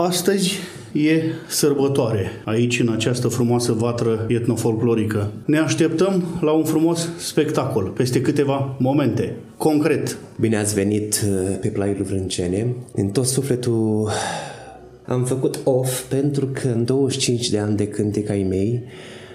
Astăzi e sărbătoare aici, în această frumoasă vatră etnofolclorică. Ne așteptăm la un frumos spectacol peste câteva momente. Concret. Bine ați venit pe Plaiul Vrâncene. Din tot sufletul am făcut off pentru că în 25 de ani de cântec ai mei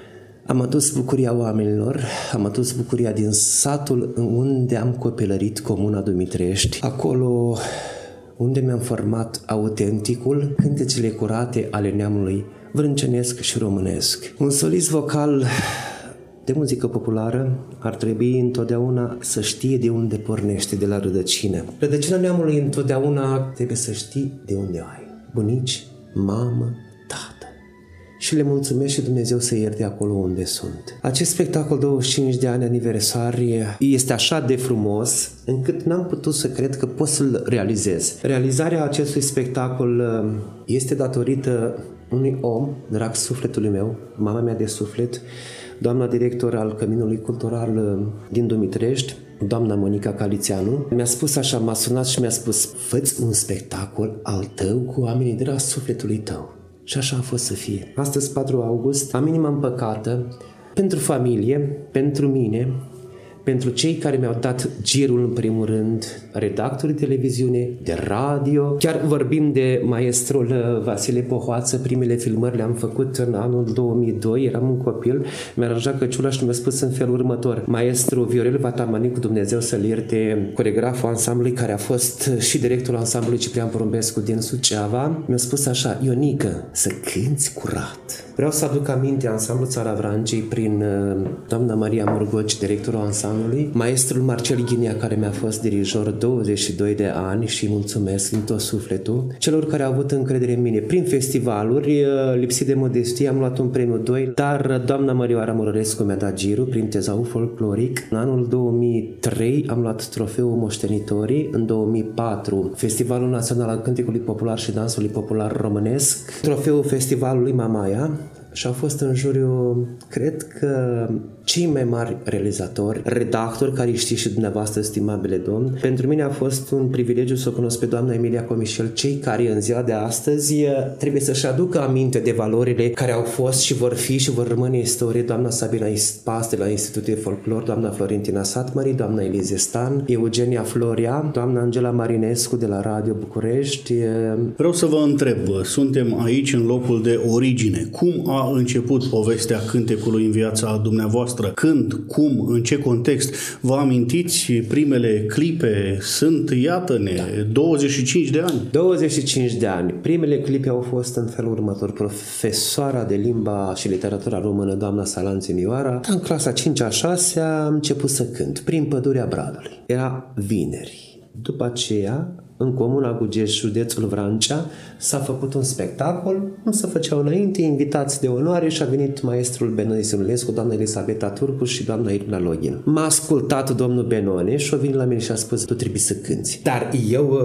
am adus bucuria oamenilor, am adus bucuria din satul unde am copilărit, Comuna Dumitrești, acolo unde mi-am format autenticul, cântecele curate ale neamului vrâncenesc și românesc. Un solist vocal de muzică populară ar trebui întotdeauna să știe de unde pornește, de la rădăcină. Rădăcina neamului întotdeauna trebuie să știi de unde ai. Bunici, mamă, tată. Și le mulțumesc și Dumnezeu să ierte acolo unde sunt. Acest spectacol 25 de ani aniversari este așa de frumos încât n-am putut să cred că pot să-l realizez. Realizarea acestui spectacol este datorită unui om, drag sufletului meu, mama mea de suflet, doamna director al Căminului Cultural din Dumitrești, doamna Monica Calițianu, mi-a spus așa, m-a sunat și mi-a spus: fă-ți un spectacol al tău cu oamenii de la sufletului tău. Și așa a fost să fie. Astăzi, 4 august, am inima împăcată pentru familie, pentru mine, pentru cei care mi-au dat girul în primul rând, redactorii de televiziune, de radio. Chiar vorbim de maestrul Vasile Pohoață, primele filmări le-am făcut în anul 2002, eram un copil, mi-a aranjat căciula și mi-a spus în felul următor: maestru Viorel Vatamanicu, Dumnezeu să-l ierte, coregraful ansamblului, care a fost și directorul ansamblului Ciprian Porumbescu din Suceava, mi-a spus așa: Ionică, să cânți curat. Vreau să aduc aminte ansamblul Țara Vrancei prin doamna Maria Morgoci, directorul ansamblului, maestrul Marcel Ghinia, care mi-a fost dirijor 22 de ani, și mulțumesc din tot sufletul celor care au avut încredere în mine. Prin festivaluri, lipsit de modestie, am luat un premiu 2, dar doamna Mărioara Mărărescu mi-a dat girul prin tezaul folcloric. În anul 2003 am luat trofeul Moștenitorii, în 2004 Festivalul Național al Cântecului Popular și Dansului Popular Românesc, trofeul Festivalului Mamaia. Și au fost în juriu, cred că, cei mai mari realizatori, redactori, care știți și dumneavoastră, stimabile domn. Pentru mine a fost un privilegiu să o cunosc pe doamna Emilia Comișel, cei care în ziua de astăzi trebuie să-și aducă aminte de valorile care au fost și vor fi și vor rămâne istorie. Doamna Sabina Ispas de la Institutul de Folclor, doamna Florentina Satmari, doamna Elize Stan, Eugenia Floria, doamna Angela Marinescu de la Radio București. Vreau să vă întreb, suntem aici în locul de origine. Cum a început povestea cântecului în viața dumneavoastră? Când, cum, în ce context? Vă amintiți primele clipe? Sunt, iată-ne, 25 de ani. 25 de ani. Primele clipe au fost în felul următor. Profesoara de limba și literatura română, doamna Salanțe Mioara, în clasa 5-a 6-a am început să cânt prin Pădurea Bradului. Era vineri. După aceea, în Comuna Gugești, județul Vrancea, s-a făcut un spectacol, cum se făceau înainte, invitați de onoare, și a venit maestrul Benone Simulescu, doamna Elisabeta Turcu și doamna Irina Login. M-a ascultat domnul Benone și a venit la mine și a spus: tu trebuie să cânti. Dar eu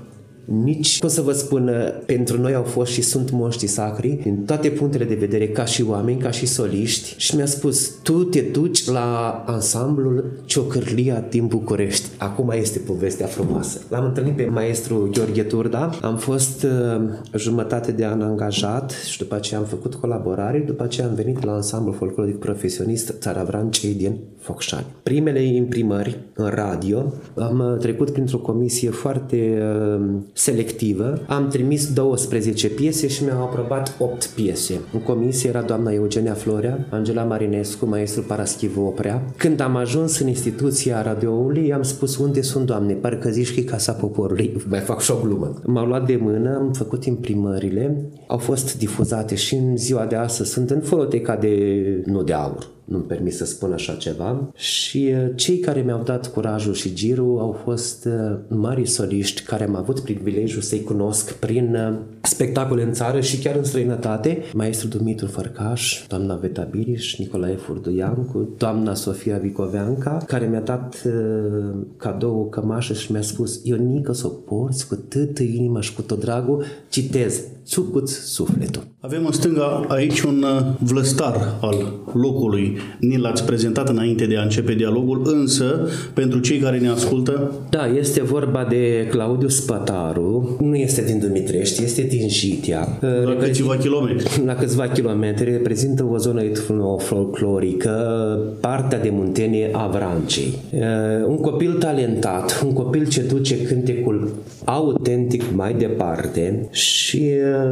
nici, cum să vă spun, pentru noi au fost și sunt moștii sacri din toate punctele de vedere, ca și oameni, ca și soliști, și mi-a spus: tu te duci la ansamblul Ciocârlia din București. Acum este povestea frumoasă. L-am întâlnit pe maestru Gheorghe Turda, am fost jumătate de an angajat și după aceea am făcut colaborare, după aceea am venit la ansamblul folcloric profesionist Țara Vrancei din Focșani. Primele imprimări în radio, am trecut printr-o comisie foarte selectivă, am trimis 12 piese și mi-au aprobat 8 piese. În comisie era doamna Eugenia Florea, Angela Marinescu, maestru Paraschivu Oprea. Când am ajuns în instituția radioului, am spus: unde sunt, Doamne? Parcă zici că e Casa Poporului. Mai fac și o glumă. M-au luat de mână, am făcut imprimările, au fost difuzate și în ziua de astăzi sunt în fonoteca nu de aur. Nu-mi permit să spun așa ceva. Și cei care mi-au dat curajul și girul au fost mari soliști care am avut privilegiul să-i cunosc prin spectacole în țară și chiar în străinătate. Maestru Dumitru Fărcaș, doamna Veta Biriș, Nicolae Furduiancu, doamna Sofia Vicoveanca, care mi-a dat cadou o cămașă și mi-a spus: Ionică, să o porți cu toată inima și cu tot dragul, citez, țucuți sufletul. Avem în stânga aici un vlăstar al locului ni l-ați prezentat înainte de a începe dialogul, însă, pentru cei care ne ascultă... Da, este vorba de Claudiu Spătaru, nu este din Dumitrești, este din Jitia. La câțiva kilometri. La câțiva kilometri, reprezintă o zonă etnofolclorică, partea de muntenie a Vrancei. Un copil talentat, un copil ce duce cântecul autentic mai departe și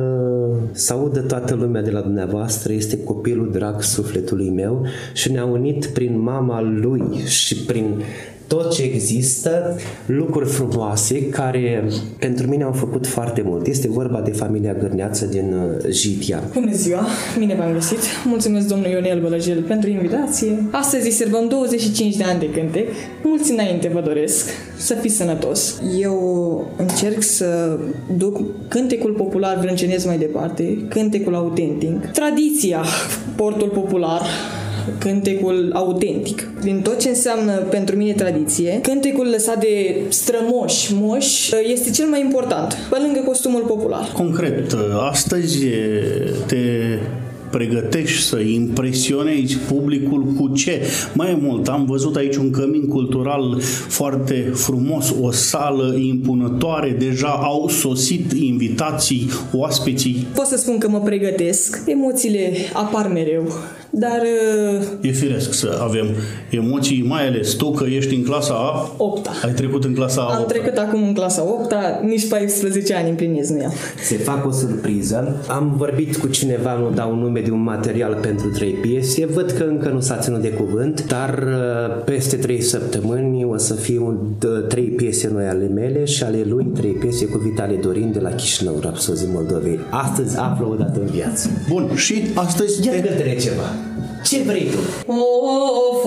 să audă toată lumea de la dumneavoastră, este copilul drag sufletului meu și ne-a unit prin mama lui și prin tot ce există, lucruri frumoase care pentru mine au făcut foarte mult. Este vorba de familia Gârneață din Jitia. Bună ziua, bine v-am găsit. Mulțumesc domnul Ionel Bălăjel pentru invitație. Astăzi sărbăm 25 de ani de cântec. Mulți înainte vă doresc să fiți sănătos. Eu încerc să duc cântecul popular vrâncenesc mai departe, cântecul autentic, tradiția, portul popular, cântecul autentic. Din tot ce înseamnă pentru mine tradiție, cântecul lăsat de strămoși, moși, este cel mai important, pe lângă costumul popular. Concret, astăzi te pregătești să impresionezi publicul cu ce? Mai mult, am văzut aici un cămin cultural foarte frumos, o sală impunătoare, deja au sosit invitații, oaspeții. Pot să spun că mă pregătesc, emoțiile apar mereu, dar... E firesc să avem emoții, mai ales tu că ești în clasa a 8-a. Ai trecut în clasa a 8-a. Am trecut acum în clasa 8-a, nici 14 ani împlinesc nu am. Se fac o surpriză. Am vorbit cu cineva, nu dau nume, de un material pentru 3 piese. Văd că încă nu s-a ținut de cuvânt, dar peste 3 săptămâni o să fie 3 piese noi ale mele și ale lui 3 piese cu Vitale Dorin de la Chișinău, Rapsozii Moldovei. Astăzi află o dată în viață. Bun, și astăzi... Ia cântă-ne ceva. Ce vrei tu? Of,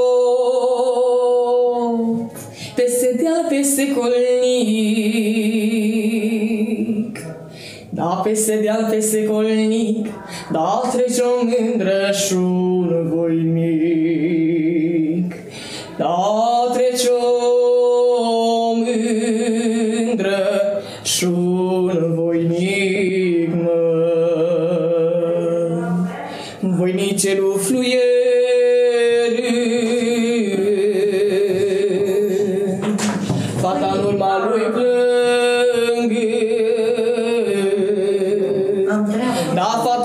peste deal, peste colnic, da, peste deal, peste colnic, da, trece o mândră și un voinic, da, trece o mândră și un voinic, mă. Voinicelul fluier, fata în urma lui plângă, da, fata